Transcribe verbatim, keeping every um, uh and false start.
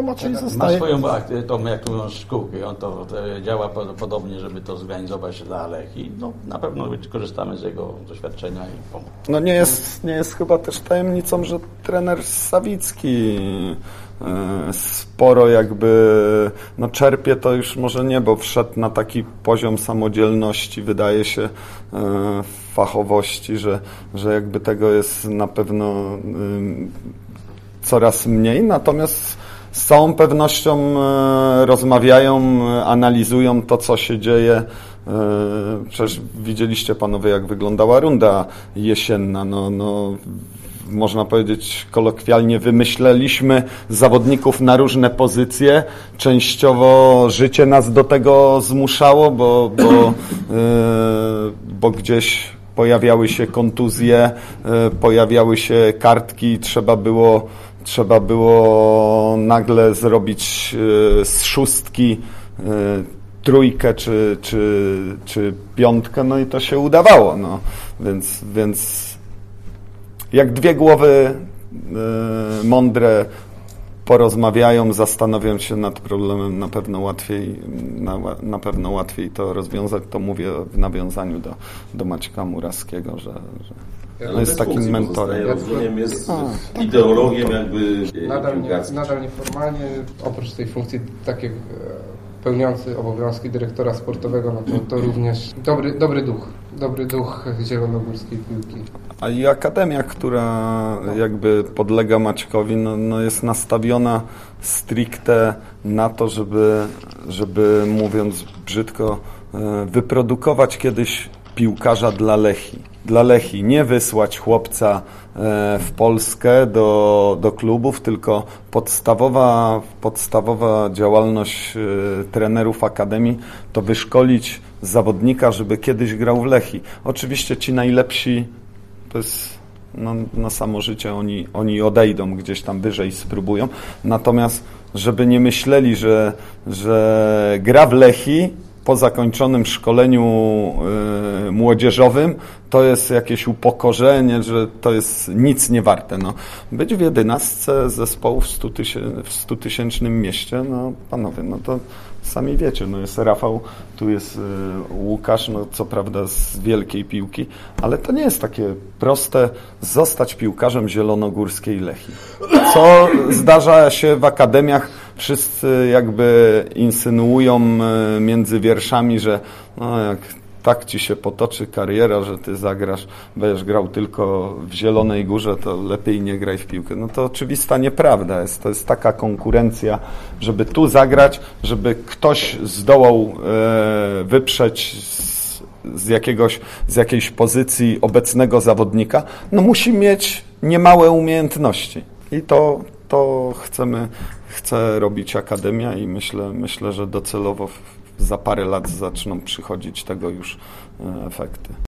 Maciej Ma zostaje... swoją akty- tą jakąś szkółkę, on to, to działa po- podobnie, żeby to zorganizować dla Lechii. No, na pewno korzystamy z jego doświadczenia i pomocy. No nie jest, nie jest chyba też tajemnicą, że trener Sawicki e, sporo jakby, no czerpie to już może nie, bo wszedł na taki poziom samodzielności, wydaje się, e, fachowości, że, że jakby tego jest na pewno e, coraz mniej, natomiast z całą pewnością e, rozmawiają, e, analizują to, co się dzieje. E, przecież widzieliście panowie, jak wyglądała runda jesienna. No, no, można powiedzieć kolokwialnie, wymyśleliśmy zawodników na różne pozycje. Częściowo życie nas do tego zmuszało, bo, bo, e, bo gdzieś pojawiały się kontuzje, e, pojawiały się kartki, trzeba było Trzeba było nagle zrobić y, z szóstki y, trójkę czy, czy, czy piątkę, no i to się udawało. No. Więc, więc jak dwie głowy y, mądre porozmawiają, zastanowią się nad problemem, na pewno łatwiej, na, na pewno łatwiej to rozwiązać. To mówię w nawiązaniu do, do Maćka Murawskiego, że, że no jest takim mentorem. Rozumiem, jest ideologiem jakby nadal, nie, nadal nieformalnie, oprócz tej funkcji takiej pełniący obowiązki dyrektora sportowego, no to, to również dobry, dobry duch, dobry duch zielonogórskiej piłki. A i akademia, która jakby podlega Maćkowi, no, no jest nastawiona stricte na to, żeby, żeby mówiąc brzydko, wyprodukować kiedyś piłkarza dla Lechii. Dla Lechii, nie wysłać chłopca w Polskę do, do klubów, tylko podstawowa, podstawowa działalność trenerów akademii to wyszkolić zawodnika, żeby kiedyś grał w Lechii. Oczywiście ci najlepsi, to jest no, na samo życie, oni, oni odejdą gdzieś tam wyżej, spróbują. Natomiast żeby nie myśleli, że, że gra w Lechii po zakończonym szkoleniu y, młodzieżowym to jest jakieś upokorzenie, że to jest nic nie warte. No, być w jedenastce zespołów w stutysięcznym mieście, no panowie, no to sami wiecie, no jest Rafał, tu jest y, Łukasz, no co prawda z wielkiej piłki, ale to nie jest takie proste zostać piłkarzem zielonogórskiej Lechii. Co zdarza się w akademiach, wszyscy jakby insynuują y, między wierszami, że no jak tak ci się potoczy kariera, że ty zagrasz, będziesz grał tylko w Zielonej Górze, to lepiej nie graj w piłkę. No to oczywista nieprawda jest. To jest taka konkurencja, żeby tu zagrać, żeby ktoś zdołał e, wyprzeć z, z jakiegoś, z jakiejś pozycji obecnego zawodnika, no musi mieć niemałe umiejętności. I to, to chcemy, chce robić Akademia i myślę, myślę, że docelowo w, za parę lat zaczną przychodzić tego już efekty.